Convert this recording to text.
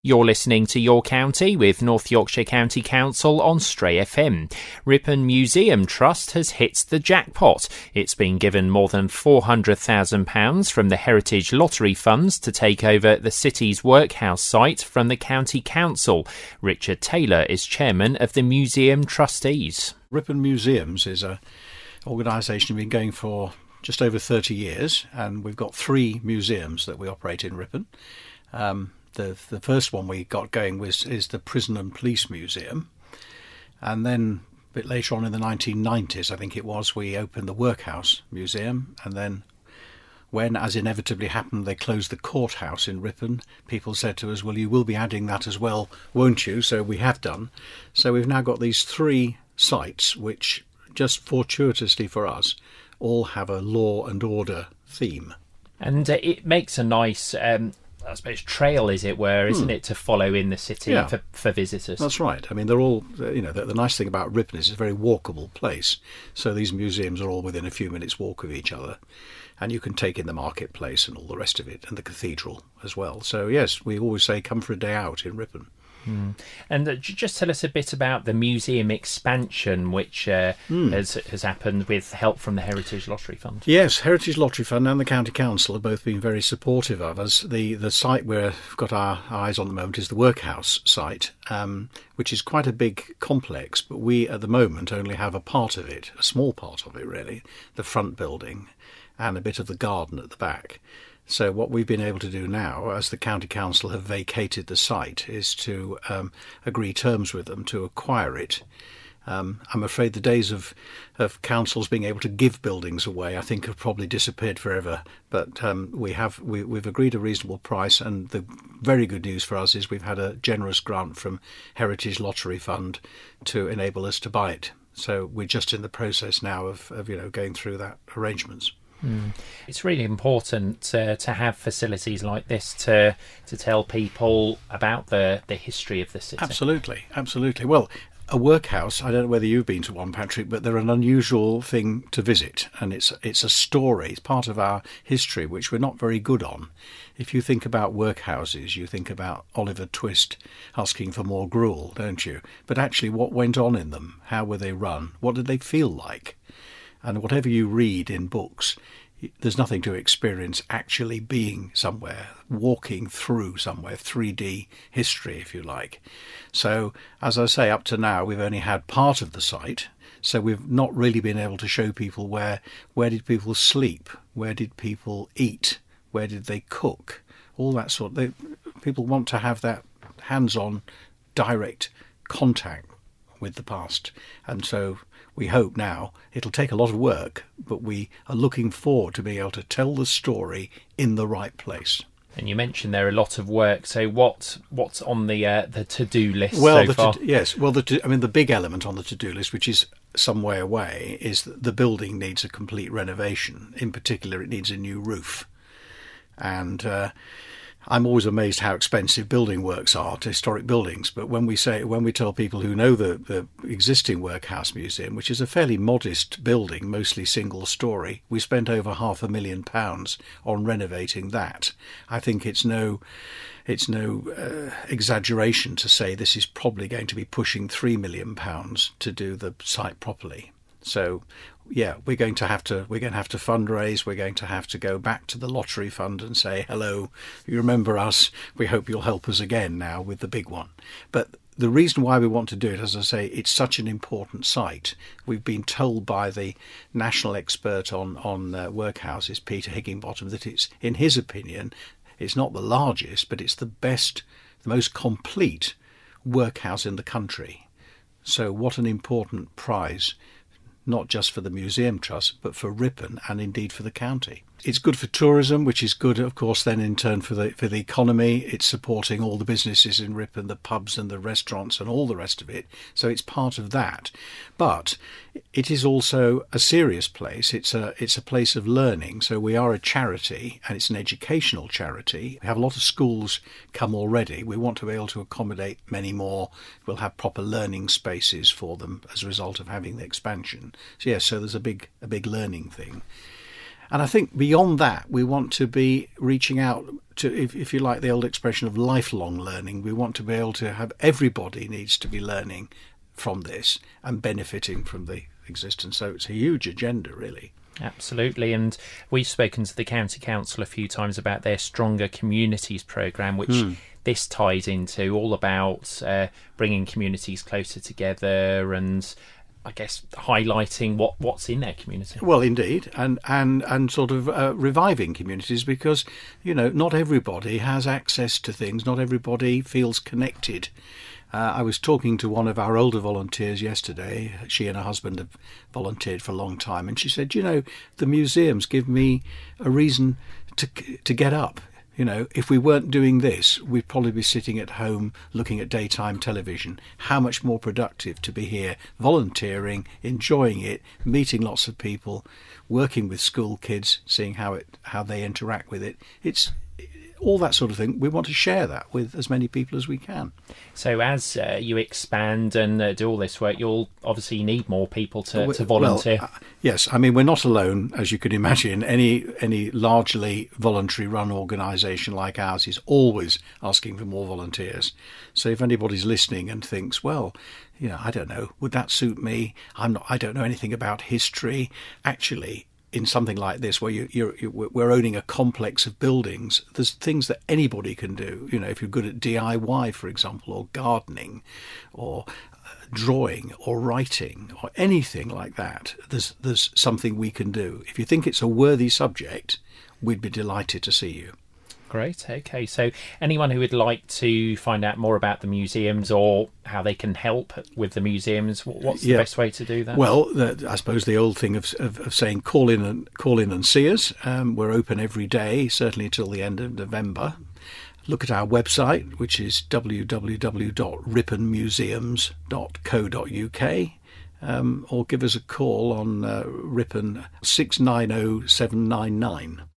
You're listening to Your County with North Yorkshire County Council on Stray FM. Ripon Museum Trust has hit the jackpot. It's been given more than £400,000 from the Heritage Lottery Funds to take over the city's workhouse site from the County Council. Richard Taylor is chairman of the Museum Trustees. Ripon Museums is an organisation we've been going for just over 30 years, and we've got 3 museums that we operate in Ripon. The first one we got going is the Prison and Police Museum, and then a bit later on in the 1990s, I think it was, we opened the Workhouse Museum, and then when, as inevitably happened, they closed the courthouse in Ripon, people said to us, well, you will be adding that as well, won't you? So we have done. So we've now got these 3 sites which, just fortuitously for us, all have a law and order theme. And it makes a nice I suppose trail, as it were, isn't it, to follow in the city for visitors? That's right. I mean, they're all, the nice thing about Ripon is it's a very walkable place. So these museums are all within a few minutes' walk of each other. And you can take in the marketplace and all the rest of it, and the cathedral as well. So, yes, we always say come for a day out in Ripon. And just tell us a bit about the museum expansion, which has happened with help from the Heritage Lottery Fund. Yes, Heritage Lottery Fund and the County Council have both been very supportive of us. The site we've got our eyes on at the moment is the Workhouse site, which is quite a big complex, but we at the moment only have a part of it, a small part of it really, the front building and a bit of the garden at the back. So what we've been able to do now, as the County Council have vacated the site, is to agree terms with them to acquire it. I'm afraid the days of councils being able to give buildings away, I think, have probably disappeared forever. But we've agreed a reasonable price, and the very good news for us is we've had a generous grant from Heritage Lottery Fund to enable us to buy it. So we're just in the process now of going through that arrangements. It's really important to have facilities like this to tell people about the history of the city. Absolutely. Well, a workhouse, I don't know whether you've been to one, Patrick, but they're an unusual thing to visit, and it's a story. It's part of our history, which we're not very good on. If you think about workhouses, you think about Oliver Twist asking for more gruel, don't you? But actually, what went on in them? How were they run? What did they feel like? And whatever you read in books, there's nothing to experience actually being somewhere, walking through somewhere, 3D history, if you like. So, as I say, up to now, we've only had part of the site. So we've not really been able to show people where did people sleep, where did people eat, where did they cook, all that sort of. People want to have that hands-on, direct contact with the past. And so we hope now, it'll take a lot of work, but we are looking forward to being able to tell the story in the right place. And you mentioned there are a lot of work. So what's on the to-do list so far? The big element on the to-do list, which is some way away, is that the building needs a complete renovation. In particular, it needs a new roof. And I'm always amazed how expensive building works are to historic buildings. But when we tell people who know the existing Workhouse Museum, which is a fairly modest building, mostly single story, we spent over £500,000 on renovating that. I think it's no exaggeration to say this is probably going to be pushing £3 million to do the site properly. So, yeah, we're going to have to fundraise. We're going to have to go back to the lottery fund and say, hello, you remember us. We hope you'll help us again now with the big one. But the reason why we want to do it, as I say, it's such an important site. We've been told by the national expert on workhouses, Peter Higginbottom, that it's, in his opinion, it's not the largest, but it's the best, the most complete workhouse in the country. So what an important prize, not just for the Museum Trust, but for Ripon and indeed for the county. It's good for tourism, which is good, of course, then in turn for the economy. It's supporting all the businesses in Ripon, the pubs and the restaurants and all the rest of it. So it's part of that. But it is also a serious place. It's a place of learning. So we are a charity, and it's an educational charity. We have a lot of schools come already. We want to be able to accommodate many more. We'll have proper learning spaces for them as a result of having the expansion. So yes, so there's a big learning thing. And I think beyond that, we want to be reaching out to, if you like the old expression of lifelong learning, we want to be able to have everybody needs to be learning from this and benefiting from the existence. So it's a huge agenda, really. Absolutely, and we've spoken to the County Council a few times about their Stronger Communities programme, which this ties into, all about bringing communities closer together and I guess highlighting what's in their community. Well, indeed, and sort of reviving communities, because, you know, not everybody has access to things, not everybody feels connected. I was talking to one of our older volunteers yesterday. She and her husband have volunteered for a long time, and she said, you know, the museums give me a reason to get up. You know, if we weren't doing this, we'd probably be sitting at home looking at daytime television. How much more productive to be here, volunteering, enjoying it, meeting lots of people, working with school kids, seeing how they interact with it. It's all that sort of thing. We want to share that with as many people as we can. So as you expand and do all this work, you'll obviously need more people to volunteer. Well, yes, I mean, we're not alone, as you can imagine. Any largely voluntary-run organisation like ours is always asking for more volunteers. So if anybody's listening and thinks, well, you know, I don't know, would that suit me? I don't know anything about history. Actually, in something like this, where we're owning a complex of buildings, there's things that anybody can do. You know, if you're good at DIY, for example, or gardening, or drawing, or writing, or anything like that, there's something we can do. If you think it's a worthy subject, we'd be delighted to see you. Great. Okay. So anyone who would like to find out more about the museums or how they can help with the museums, what's the best way to do that? Well, I suppose the old thing of saying call in and see us. We're open every day, certainly till the end of November. Look at our website, which is www.ripponmuseums.co.uk, or give us a call on Ripon 690 799.